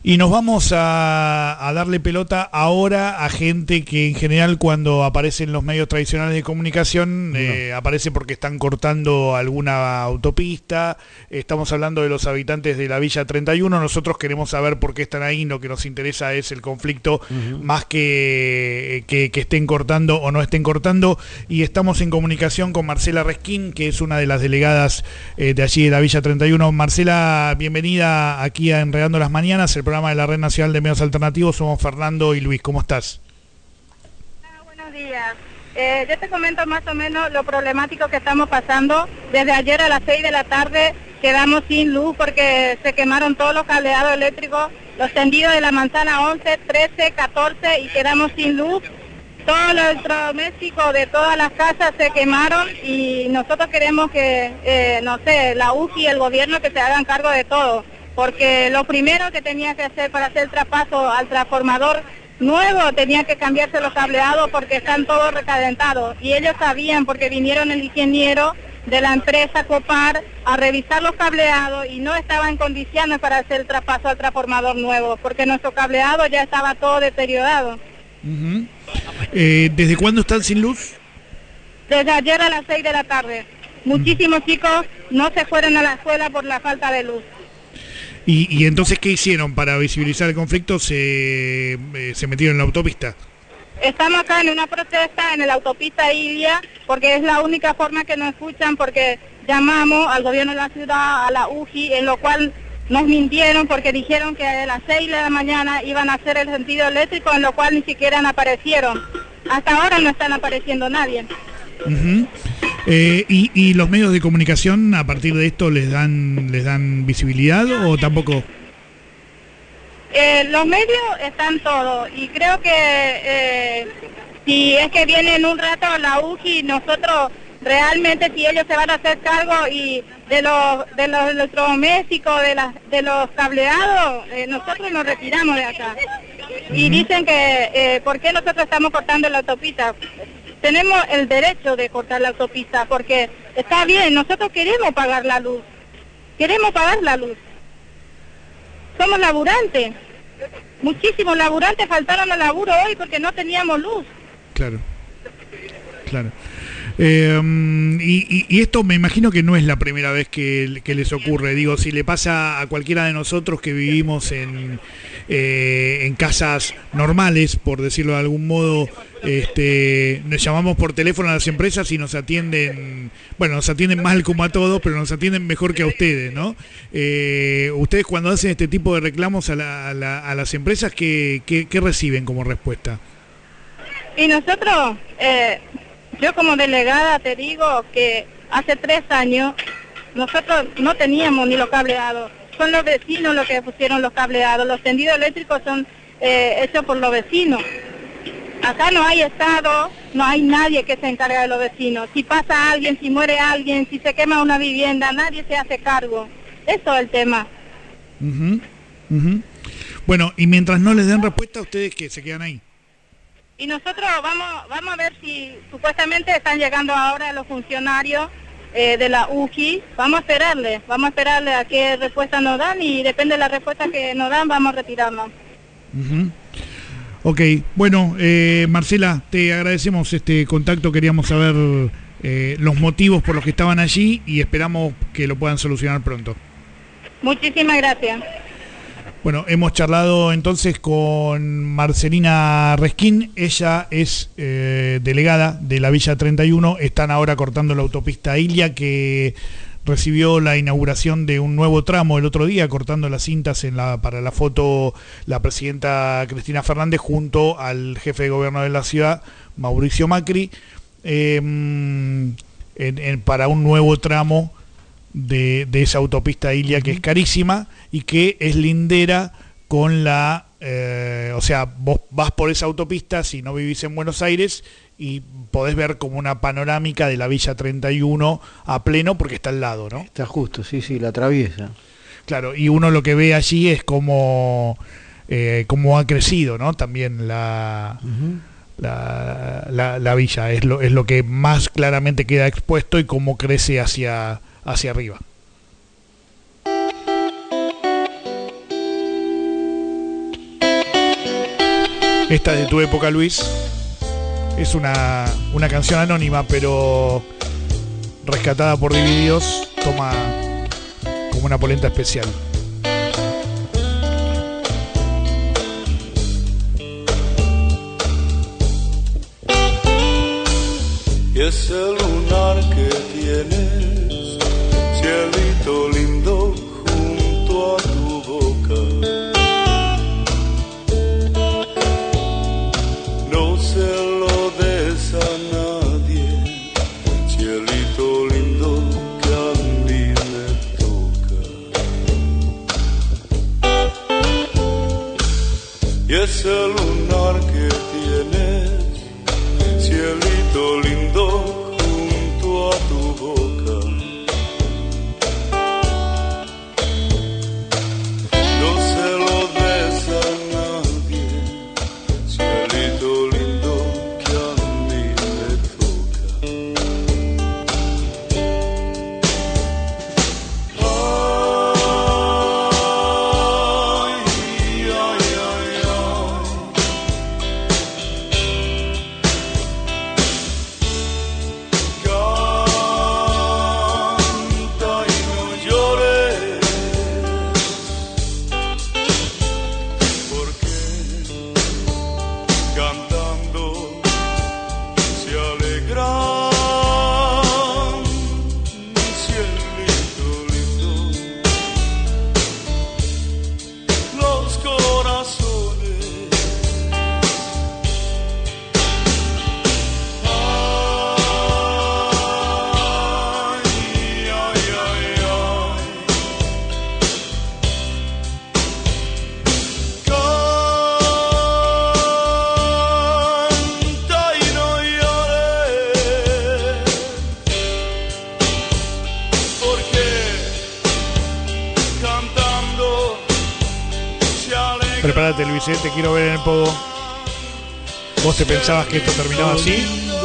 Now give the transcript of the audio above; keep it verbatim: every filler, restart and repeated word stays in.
Y nos vamos a, a darle pelota ahora a gente que en general cuando aparece en los medios tradicionales de comunicación no. eh, aparece porque están cortando alguna autopista. Estamos hablando de los habitantes de la Villa treinta y uno. Nosotros queremos saber por qué están ahí. Lo que nos interesa es el conflicto, uh-huh. más que, que que estén cortando o no estén cortando. Y estamos en comunicación con Marcela Resquín, que es una de las delegadas eh, de allí de la Villa treinta y uno. Marcela, bienvenida aquí a Enredando las Mañanas, el programa de la Red Nacional de Medios Alternativos. Somos Fernando y Luis. ¿Cómo estás? Ah, buenos días. Eh, yo te comento más o menos lo problemático que estamos pasando. Desde ayer a las seis de la tarde quedamos sin luz porque se quemaron todos los cableados eléctricos, los tendidos de la manzana once, trece, catorce y quedamos sin luz. Todos los electrodomésticos de todas las casas se quemaron y nosotros queremos que, eh, no sé, la U J I y el gobierno que se hagan cargo de todo. Porque lo primero que tenía que hacer para hacer el traspaso al transformador nuevo tenía que cambiarse los cableados porque están todos recalentados. Y ellos sabían porque vinieron el ingeniero de la empresa Copar a revisar los cableados y no estaba en condiciones para hacer el traspaso al transformador nuevo porque nuestro cableado ya estaba todo deteriorado. Uh-huh. eh, ¿Desde cuándo están sin luz? Desde ayer a las seis de la tarde. Muchísimos uh-huh. chicos no se fueron a la escuela por la falta de luz. ¿Y, y entonces qué hicieron para visibilizar el conflicto? ¿Se, eh, se metieron en la autopista? Estamos acá en una protesta en la autopista Ilia, porque es la única forma que nos escuchan, porque llamamos al gobierno de la ciudad, a la U J I, en lo cual nos mintieron porque dijeron que a las seis de la mañana iban a hacer el sentido eléctrico, en lo cual ni siquiera aparecieron. Hasta ahora no están apareciendo nadie. Uh-huh. Eh, y, ¿Y los medios de comunicación a partir de esto les dan les dan visibilidad o tampoco? Eh, los medios están todos y creo que eh, si es que viene en un rato la U J I, nosotros realmente si ellos se van a hacer cargo y de los de los electrodomésticos, de las de los cableados, eh, nosotros nos retiramos de acá. Uh-huh. Y dicen que eh, ¿por qué nosotros estamos cortando la autopista? Tenemos el derecho de cortar la autopista porque está bien, nosotros queremos pagar la luz, queremos pagar la luz. Somos laburantes, muchísimos laburantes faltaron al laburo hoy porque no teníamos luz. Claro, claro. Eh, y, y esto me imagino que no es la primera vez que, que les ocurre. Digo, si le pasa a cualquiera de nosotros que vivimos en, eh, en casas normales, por decirlo de algún modo, este, nos llamamos por teléfono a las empresas y nos atienden, bueno, nos atienden mal como a todos, pero nos atienden mejor que a ustedes, ¿no? Eh, ustedes cuando hacen este tipo de reclamos a, la, a, la, a las empresas, ¿qué, qué, qué reciben como respuesta? Y nosotros... Eh... Yo como delegada te digo que hace tres años nosotros no teníamos ni los cableados. Son los vecinos los que pusieron los cableados. Los tendidos eléctricos son eh, hechos por los vecinos. Acá no hay Estado, no hay nadie que se encargue de los vecinos. Si pasa alguien, si muere alguien, si se quema una vivienda, nadie se hace cargo. Eso es el tema. Uh-huh. Uh-huh. Bueno, y mientras no les den respuesta, ¿ustedes qué? ¿Se quedan ahí? Y nosotros vamos vamos a ver si supuestamente están llegando ahora los funcionarios eh, de la U J I. Vamos a esperarle, vamos a esperarle a qué respuesta nos dan y depende de la respuesta que nos dan, vamos a retirarnos. Uh-huh. Ok, bueno, eh, Marcela, te agradecemos este contacto, queríamos saber eh, los motivos por los que estaban allí y esperamos que lo puedan solucionar pronto. Muchísimas gracias. Bueno, hemos charlado entonces con Marcelina Resquín, ella es eh, delegada de la Villa treinta y uno, están ahora cortando la autopista Ilia, que recibió la inauguración de un nuevo tramo el otro día, cortando las cintas en la, para la foto la presidenta Cristina Fernández junto al jefe de gobierno de la ciudad, Mauricio Macri, eh, en, en, para un nuevo tramo De, de esa autopista Ilia que es carísima y que es lindera con la, eh, o sea, vos vas por esa autopista si no vivís en Buenos Aires y podés ver como una panorámica de la Villa treinta y uno a pleno porque está al lado, ¿no? Está justo, sí, sí, la atraviesa. Claro, y uno lo que ve allí es como, eh, como ha crecido, ¿no? También la... Uh-huh. La, la, la villa es lo, es lo que más claramente queda expuesto y cómo crece hacia hacia arriba. Esta es de tu época, Luis. Es una, una canción anónima, pero rescatada por Divididos, toma como una polenta especial. Y ese lunar que tienes, cielito lindo, junto a tu boca, no se lo des a nadie, cielito lindo que a mí me toca. Y ese lunar que tienes, cielito lindo, junto a tu boca, no se lo des a nadie, cielito lindo que a mí me toca. Ay, ay, ay, ay. Prepárate, Luis, ¿eh? Te quiero ver en el pogo. ¿Vos te pensabas que esto terminaba así?